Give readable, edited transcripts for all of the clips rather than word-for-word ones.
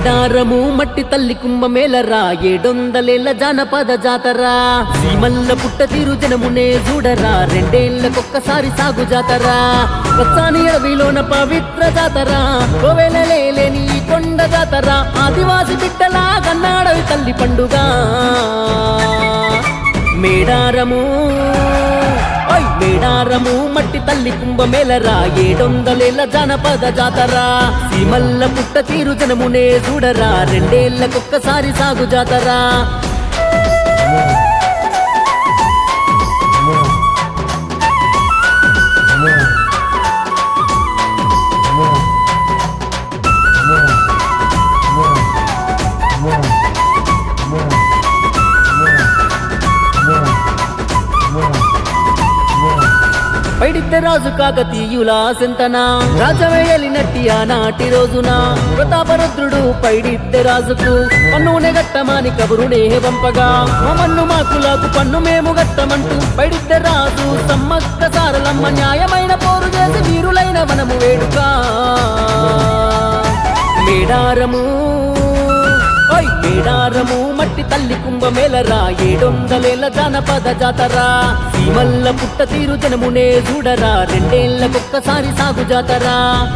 మేడారము మట్టి తల్లి కుంభమేళరా 700 జానపద జాతరా సీమల్ల పుట్ట తీరు జనమునే చూడరా రెండేళ్లకొక్కసారి సాగు జాతరా పచ్చాని అడవిలోన పవిత్ర జాతరా కోవెలలేని కొండ జాతరా ఆదివాసి బిడ్డలా కన్నాడవి తల్లి పండుగ మేడారము మేడారము మట్టి తల్లి కుంభమేళరా 700 జానపద జాతరా సీమల్ల పుట్ట తీరు జనమునే చూడరా రెండేళ్లకొక్కసారి సాగు జాతరా పైడిద్ద రాజు కాకతీయుల సెంతన రాజవేయలినట్టి ఆనాటి రోజున ప్రతాపరుద్రుడు పైడిద్ద రాజుకు పన్నునే గట్టమాని కబురునే పంపగా మమ్మన్ను మాకులకు పన్ను మేము గట్టమంటూ పైడిద్ద రాజు సమ్మక్క సారలమ్మ న్యాయమైన పోరు చేసి వీరులైన వనము వేడుక మేడారము మట్టి తల్లి కుంభమేళరా 700 జానపద జాతరా సీమల్ల పుట్ట తీరు జనమునే చూడరా రెండేళ్లకొక్కసారి సాగు జాతరా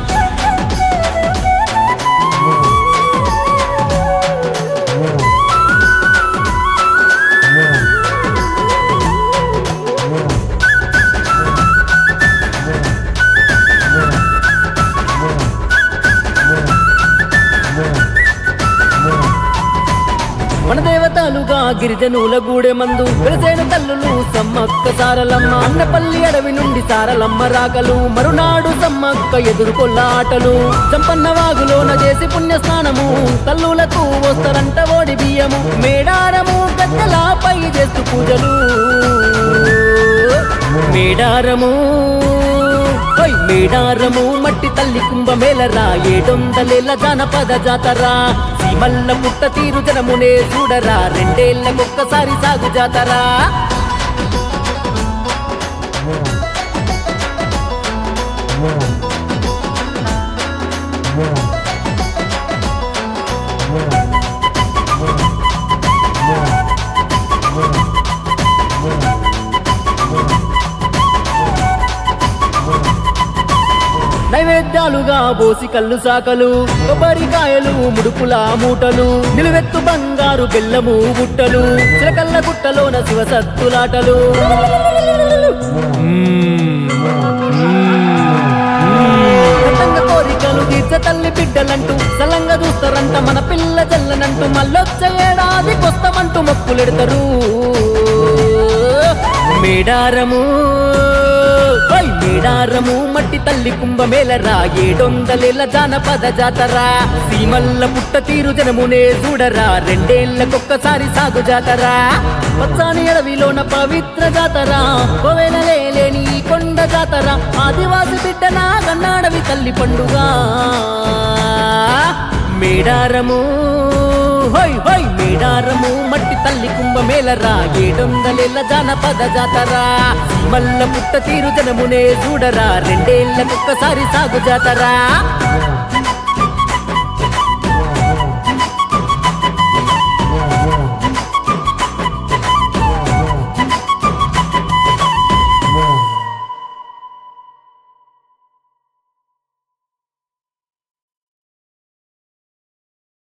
మన దేవతలుగా గిరిజనుల గూడె మందు వెలసేన తల్లులు సమ్మక్క సారలమ్మ అన్నపల్లి అడవి నుండి సారలమ్మ రాకలు మరునాడు సమ్మక్క ఎదుర్కొల్ల ఆటలు చంపన్న వాగులోన చేసి పుణ్య స్నానము తల్లులకు వస్తారంట ఓడి బియ్యము మేడారము గద్దెలపై చేస్తూ పూజలు మేడారము మట్టి తల్లి కుంభమేళరా 700 జానపద జాతరా సీమల్ల పుట్ట తీరు జనమునే చూడరా రెండేళ్లకొక్కసారి సాగు జాతరా నైవేద్యాలుగా బోసి కళ్ళు సాకలు కొబ్బరికాయలు ముడుపుల మూటలు నిలువెత్తు బంగారు బెల్లము గుట్టలు చిలకల్ల గుట్టలోన శివసత్తులాటలు కోరికలు తీర్చ తల్లి బిడ్డలంటూ సలంగా చూస్తారంట మన పిల్ల జల్లనంటూ మళ్ళొచ్చ ఏడాది కొస్తమంటూ మొక్కులెడతారు మేడారము మట్టి తల్లి కుంభమేళరా 700 జానపద జాతరా సీమల్ల పుట్ట తీరు జనమునే చూడరా రెండేళ్లకొక్కసారి సాగు జాతరా పచ్చాని అడవిలోన పవిత్ర జాతరా కోవెలలేని కొండ జాతరా ఆదివాసి బిడ్డలా కన్నాడవి తల్లి పండుగ మేడారము మట్టి తల్లి కుంభమేళరా 700 జానపద జాతరా సీమల్ల పుట్ట తీరు జనమునే చూడరా రెండేళ్లకొక్కసారి సాగు జాతరా